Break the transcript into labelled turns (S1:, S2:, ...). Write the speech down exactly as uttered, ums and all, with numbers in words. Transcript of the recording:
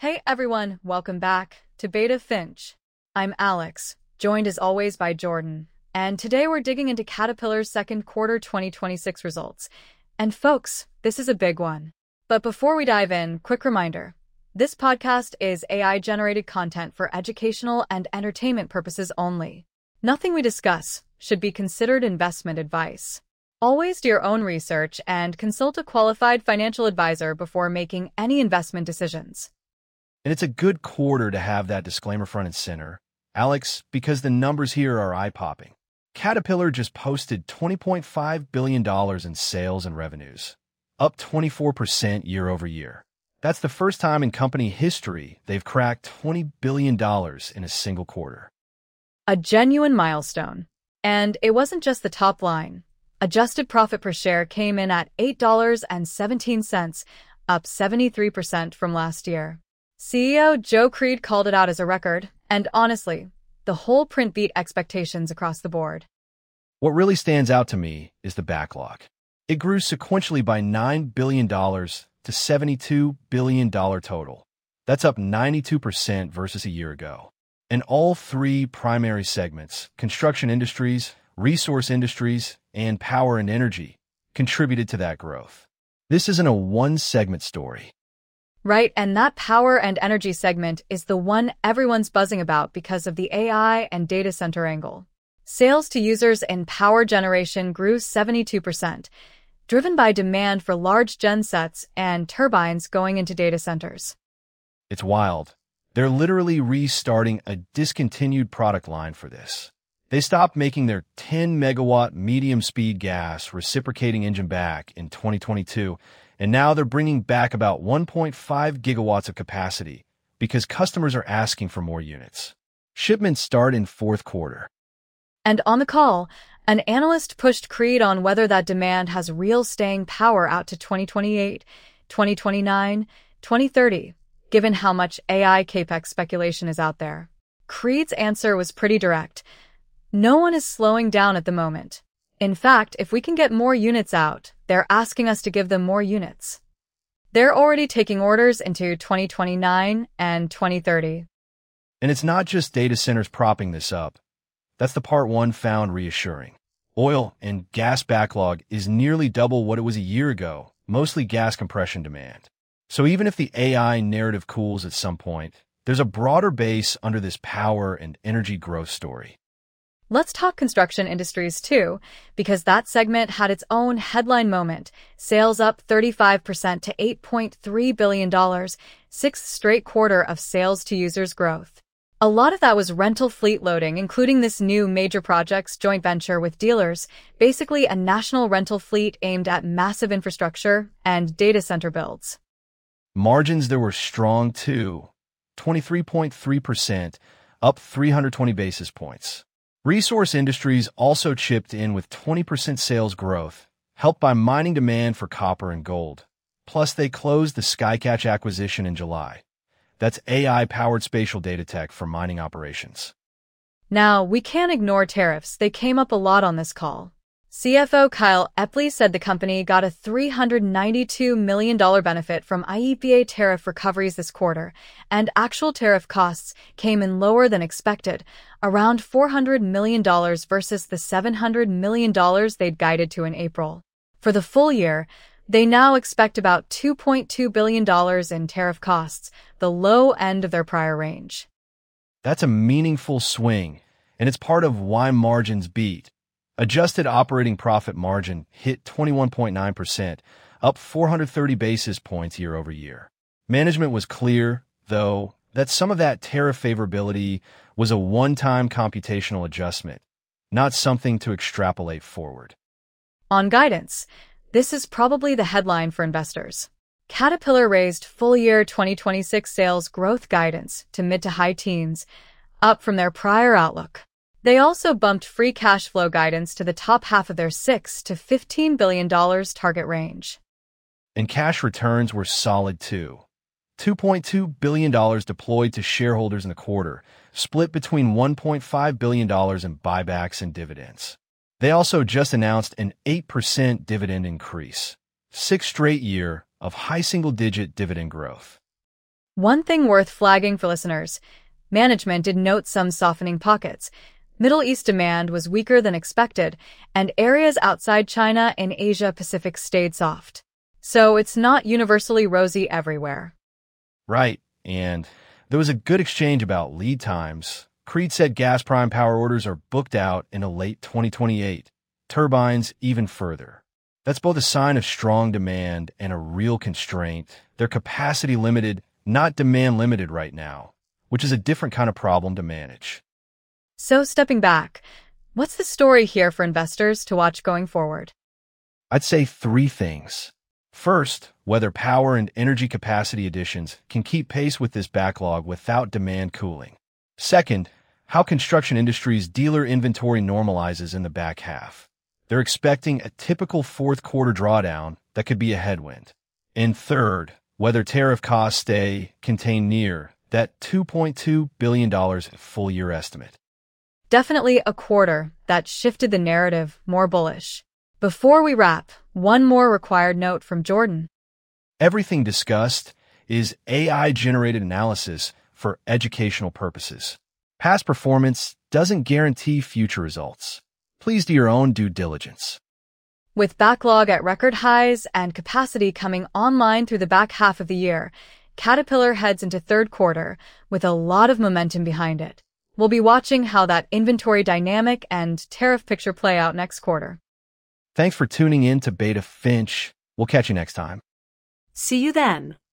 S1: Hey everyone, welcome back to Beta Finch. I'm Alex, joined as always by Jordan, and today we're digging into Caterpillar's second quarter twenty twenty-six results. And folks, this is a big one. But before we dive in, quick reminder. This podcast is A I-generated content for educational and entertainment purposes only. Nothing we discuss should be considered investment advice. Always do your own research and consult a qualified financial advisor before making any investment decisions.
S2: And it's a good quarter to have that disclaimer front and center, Alex, because the numbers here are eye-popping. Caterpillar just posted twenty point five billion dollars in sales and revenues, up twenty-four percent year over year. That's the first time in company history they've cracked twenty billion dollars in a single quarter.
S1: A genuine milestone. And it wasn't just the top line. Adjusted profit per share came in at eight dollars and seventeen cents, up seventy-three percent from last year. C E O Joe Creed called it out as a record, and honestly, the whole print beat expectations across the board.
S2: What really stands out to me is the backlog. It grew sequentially by nine billion dollars to seventy-two billion dollars total. That's up ninety-two percent versus a year ago. And all three primary segments, construction industries, resource industries, and power and energy, contributed to that growth. This isn't a one-segment story.
S1: Right, and that power and energy segment is the one everyone's buzzing about because of the A I and data center angle. Sales to users in power generation grew seventy-two percent, driven by demand for large gensets and turbines going into data centers.
S2: It's wild. They're literally restarting a discontinued product line for this. They stopped making their ten megawatt medium-speed gas reciprocating engine back in twenty twenty-two, and now they're bringing back about one point five gigawatts of capacity because customers are asking for more units. Shipments start in fourth quarter.
S1: And on the call, an analyst pushed Creed on whether that demand has real staying power out to twenty twenty-eight, twenty twenty-nine, twenty thirty, given how much A I capex speculation is out there. Creed's answer was pretty direct. No one is slowing down at the moment. In fact, if we can get more units out, they're asking us to give them more units. They're already taking orders into twenty twenty-nine and twenty thirty.
S2: And it's not just data centers propping this up. That's the part one found reassuring. Oil and gas backlog is nearly double what it was a year ago, mostly gas compression demand. So even if the A I narrative cools at some point, there's a broader base under this power and energy growth story.
S1: Let's talk construction industries too, because that segment had its own headline moment. Sales up thirty-five percent to eight point three billion dollars, sixth straight quarter of sales to users growth. A lot of that was rental fleet loading, including this new major projects joint venture with dealers, basically a national rental fleet aimed at massive infrastructure and data center builds.
S2: Margins there were strong too, twenty-three point three percent, up three hundred twenty basis points. Resource industries also chipped in with twenty percent sales growth, helped by mining demand for copper and gold. Plus, they closed the Skycatch acquisition in July. That's A I-powered spatial data tech for mining operations.
S1: Now, we can't ignore tariffs. They came up a lot on this call. C F O Kyle Epley said the company got a three hundred ninety-two million dollars benefit from I E P A tariff recoveries this quarter, and actual tariff costs came in lower than expected, around four hundred million dollars versus the seven hundred million dollars they'd guided to in April. For the full year, they now expect about two point two billion dollars in tariff costs, the low end of their prior range.
S2: That's a meaningful swing, and it's part of why margins beat. Adjusted operating profit margin hit twenty-one point nine percent, up four hundred thirty basis points year over year. Management was clear, though, that some of that tariff favorability was a one-time computational adjustment, not something to extrapolate forward.
S1: On guidance, this is probably the headline for investors. Caterpillar raised full-year twenty twenty-six sales growth guidance to mid to high teens, up from their prior outlook. They also bumped free cash flow guidance to the top half of their six to fifteen billion dollars target range.
S2: And cash returns were solid too. two point two billion dollars deployed to shareholders in the quarter, split between one point five billion dollars in buybacks and dividends. They also just announced an eight percent dividend increase, sixth straight year of high single-digit dividend growth.
S1: One thing worth flagging for listeners: management did note some softening pockets. Middle East demand was weaker than expected, and areas outside China and Asia Pacific stayed soft. So it's not universally rosy everywhere.
S2: Right, and there was a good exchange about lead times. Creed said gas prime power orders are booked out into late twenty twenty-eight, turbines even further. That's both a sign of strong demand and a real constraint. They're capacity limited, not demand limited right now, which is a different kind of problem to manage.
S1: So stepping back, what's the story here for investors to watch going forward?
S2: I'd say three things. First, whether power and energy capacity additions can keep pace with this backlog without demand cooling. Second, how construction industry's dealer inventory normalizes in the back half. They're expecting a typical fourth quarter drawdown that could be a headwind. And third, whether tariff costs stay contained near that two point two billion dollars full year estimate.
S1: Definitely a quarter that shifted the narrative more bullish. Before we wrap, one more required note from Jordan.
S2: Everything discussed is A I-generated analysis for educational purposes. Past performance doesn't guarantee future results. Please do your own due diligence.
S1: With backlog at record highs and capacity coming online through the back half of the year, Caterpillar heads into third quarter with a lot of momentum behind it. We'll be watching how that inventory dynamic and tariff picture play out next quarter.
S2: Thanks for tuning in to Beta Finch. We'll catch you next time.
S3: See you then.